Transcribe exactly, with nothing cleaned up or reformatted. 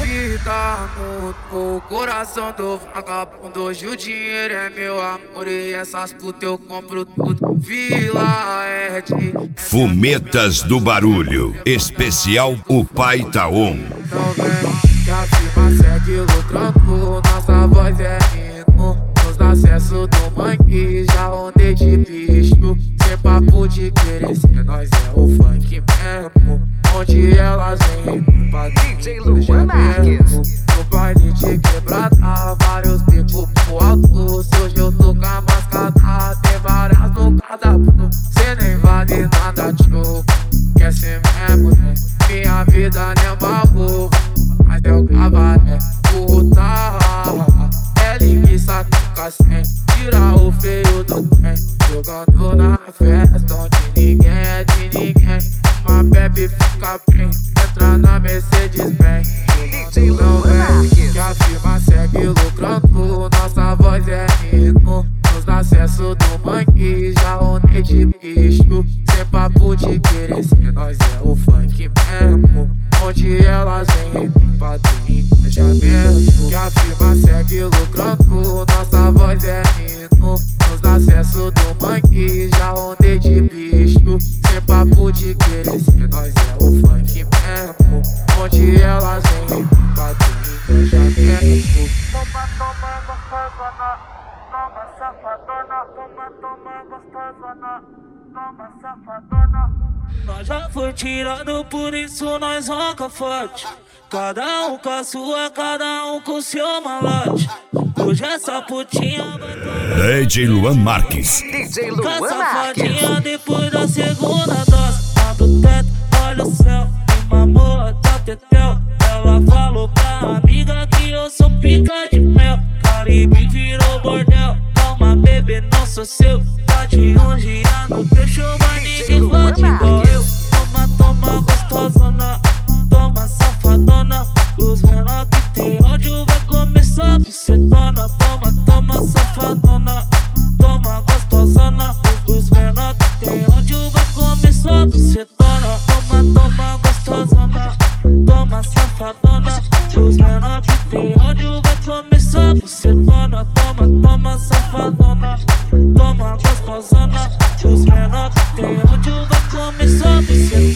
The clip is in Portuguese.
vida no, no coração do vagabundo. Hoje o dinheiro é meu amor e essas putas eu compro tudo. Vila é de Fumetas do Barulho, especial O Pai Tá On. Então vem que a firma segue lucrando, nossa voz é hino. Nos acessos do mangue, já ondei de bicho. Sem papo de querer ser, nós é o funk mesmo. Onde elas vêm pra D J Luan Marques. No baile de quebrada, vários bicos pro alto. Se hoje eu tô com a mascada, tem várias no cadastro. Cê nem vale nada, tio. Quer ser mesmo, né? Minha vida nem é uma rua, mas é o cabaré. Puta, é linguiça com cacém. Tira o feio do trem. Jogando na festa onde ninguém é de ninguém. Uma bebe fica bem, entra na Mercedes Benz. Não é que a firma segue lucrando, nossa voz é hino. Nos acessos do mangue, já ondei de bicho. Sem papo de querer ser, nós é o funk mesmo. Onde elas vêm pra ter engajamento. Que a firma segue lucrando, nossa voz é hino. Nos acessos do mangue, já ondei de bicho. Sem papo de querer ser, nós é o funk mesmo. Onde elas vêm pra ter engajamento. Toma, toma, gostosona, toma, safadona. Toma, toma, gostosona, toma, safadona. Nós já foi tirado, por isso nós roca forte. Cada um com a sua, cada um com o seu malote. Hoje essa putinha vai tomar D J Luan Marques. D J com a Luan safadinha Marques. depois da segunda dose. Abre o teto, olha o céu, me mamou até tetel. Ela falou pra amiga que eu sou pica de mel. Caribe virou bordel, calma bebê, não sou seu. Tá de um dia no teu show, mas ninguém pode igual eu. Toma, toma, gostosona, toma, safadona. Os menor que tem ódio vai começar a bucetona. Toma, toma, safadona, toma, gostosona. Os menor que tem ódio vai começar a bucetona. Toma, toma, gostosona, toma, safadona. Os menor que tem ódio vai começar a bucetona. Toma, toma, safadona, toma, gostosona. Os menor que tem ódio vai começar a bucetona.